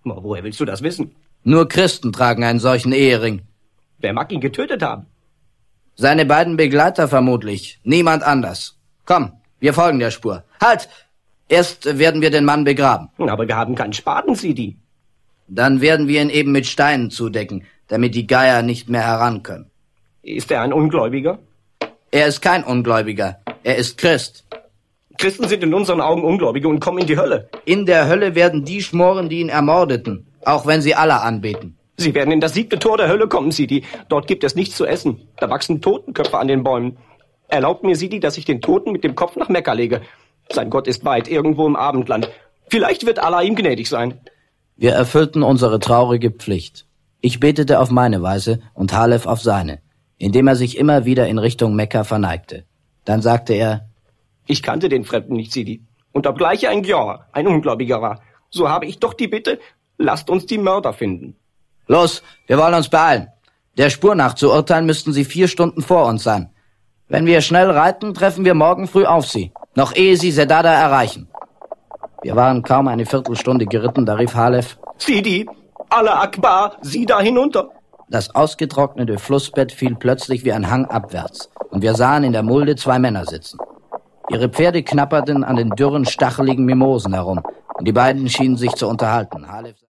Woher willst du das wissen? Nur Christen tragen einen solchen Ehering. Wer mag ihn getötet haben? Seine beiden Begleiter vermutlich. Niemand anders. Komm, wir folgen der Spur. Halt! Erst werden wir den Mann begraben. Aber wir haben keinen Spaten, Sidi. Dann werden wir ihn eben mit Steinen zudecken, damit die Geier nicht mehr heran können. Ist er ein Ungläubiger? Er ist kein Ungläubiger. Er ist Christ. Christen sind in unseren Augen Ungläubige und kommen in die Hölle. In der Hölle werden die schmoren, die ihn ermordeten, auch wenn sie Allah anbeten. Sie werden in das 7. Tor der Hölle kommen, Sidi. Dort gibt es nichts zu essen. Da wachsen Totenköpfe an den Bäumen. Erlaubt mir, Sidi, dass ich den Toten mit dem Kopf nach Mekka lege. Sein Gott ist weit, irgendwo im Abendland. Vielleicht wird Allah ihm gnädig sein. Wir erfüllten unsere traurige Pflicht. Ich betete auf meine Weise und Halef auf seine, indem er sich immer wieder in Richtung Mekka verneigte. Dann sagte er: Ich kannte den Fremden nicht, Sidi. Und obgleich er ein Gjor, ein Ungläubiger war, so habe ich doch die Bitte, lasst uns die Mörder finden. Los, wir wollen uns beeilen. Der Spur nach zu urteilen müssten sie 4 Stunden vor uns sein. Wenn wir schnell reiten, treffen wir morgen früh auf sie, noch ehe sie Sedada erreichen. Wir waren kaum eine Viertelstunde geritten, da rief Halef: Sidi, Allah Akbar, sieh da hinunter. Das ausgetrocknete Flussbett fiel plötzlich wie ein Hang abwärts, und wir sahen in der Mulde 2 Männer sitzen. Ihre Pferde knapperten an den dürren, stacheligen Mimosen herum, und die beiden schienen sich zu unterhalten. Halef